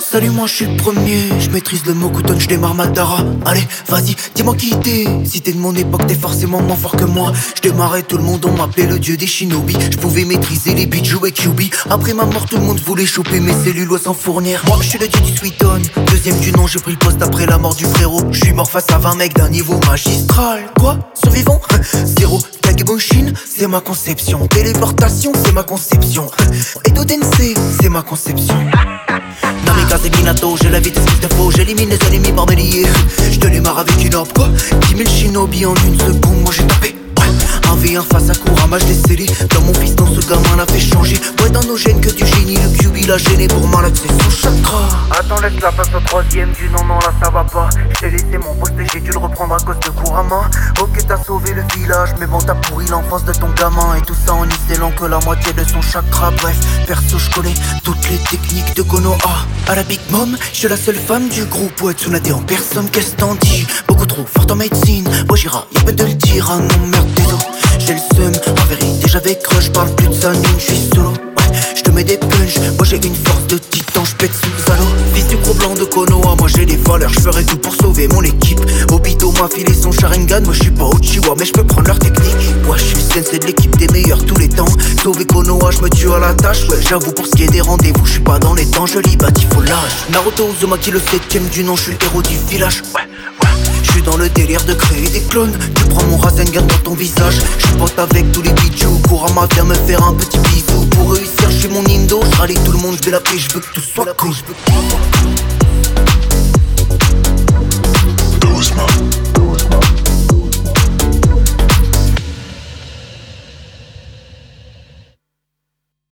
Salut, moi je suis le premier, je maîtrise le Mokuton, je démarre Madara. Allez, vas-y, dis-moi qui t'es. Si t'es de mon époque, t'es forcément moins fort que moi. Je démarrais, tout le monde, on m'appelait le dieu des shinobi. Je pouvais maîtriser les beats, jouer QB. Après ma mort, tout le monde voulait choper mes cellules sans fournir. Moi je suis le dieu du Sweeton, deuxième du nom, j'ai pris le poste après la mort du frérot. Je suis mort face à 20 mecs d'un niveau magistral. Quoi? Survivant? Zéro. Kagebushin, c'est ma conception. Téléportation, c'est ma conception. Edo Tensei, c'est ma conception. Namikaze Minato, j'ai la vitesse qu'il te faut. J'élimine les ennemis par milliers. Je te les marre avec une orbe, quoi. 10 000 shinobi en une seconde, moi j'ai tapé. 1v1 face à Kurama, je l'ai scellé. Dans mon fils, dans ce gamin l'a fait changer. Ouais, dans nos gènes que du génie, le QB l'a gêné pour malade, c'est son chakra. Attends, laisse la place au troisième du non, là ça va pas. J't'ai laissé mon poste et j'ai dû le reprendre à cause de Kurama. Ok, t'as sauvé le village, mais bon, t'as pourri l'enfance de ton gamin. Et tout ça en isolant que la moitié de son chakra. Bref, perso, je connais toutes les techniques de Konoha. À la Big Mom, je suis la seule femme du groupe. Ouais, Tsunade en personne, qu'est-ce t'en dis? Beaucoup trop forte en médecine. Wajira, y'a pas de le dire, ah non, merde, désolé. J'ai le seum, en vérité j'avais crush, parle plus de ça, je suis solo. Ouais, je te mets des punch, moi j'ai une force de titan, je pète sous Zalo. Fils du gros blanc de Konoha, moi j'ai des valeurs, je ferai tout pour sauver mon équipe. Obito m'a filé son Sharingan, moi je suis pas Uchiwa, mais je peux prendre leur technique. Ouais, je suis sensei de l'équipe des meilleurs tous les temps. Sauver Konoha, je me tue à la tâche, ouais, j'avoue pour ce qui est des rendez-vous, je suis pas dans les temps, je lis Batifolage. Naruto Uzumaki, le 7ème du nom, je suis le héros du village. Ouais. Je suis dans le délire de créer des clones. Tu prends mon Rasengan dans ton visage. Je pote avec tous les bijoux. Kurama vient me faire un petit bisou. Pour réussir, je suis mon Indo. Je râle tout le monde, je vais la paix, je veux que tout soit cool.